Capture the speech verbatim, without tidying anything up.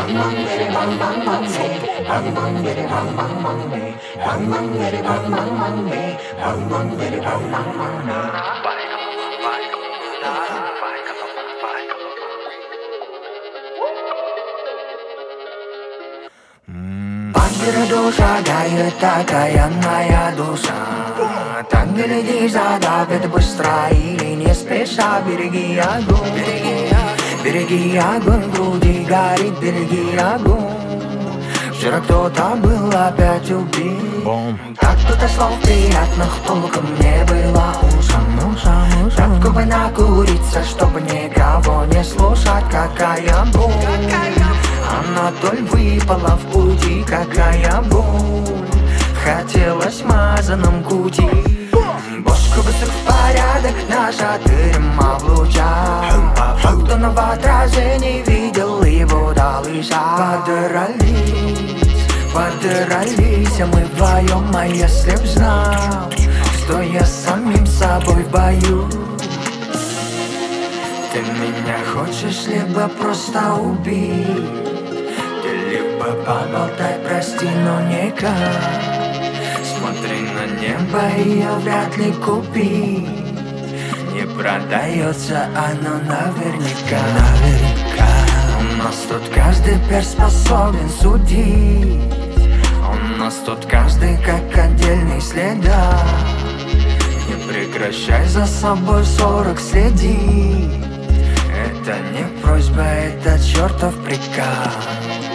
По шагает окаянная душа. Так гляди, задавит быстро или не спеша. Береги огонь, береги, береги огонь, в груди горит, береги огонь. Вчера кто-то был опять убит. Так кто-то слов приятных толком не было ушам, ушам, ушам. Так бы накуриться, чтобы никого не слушать. Какая боль, Анатоль выпала в пути. Какая боль, хотелось мазаном кути. Бошку быстро в порядок, наша дыма в лучах. По факту но в отражении видел его малыша. Подрались, подрались, а мы вдвоем. А если б знал, что я с самим собой в бою. Ты меня хочешь либо просто убить, ты либо поболтай, прости, но никак. Смотри на небо, ее вряд ли купить. Не продается оно наверняка. Наверняка. У нас тут каждый перс способен судить. У нас тут каждый как отдельный следак. Не прекращай за собой сорок следить. Это не просьба, это чертов приказ.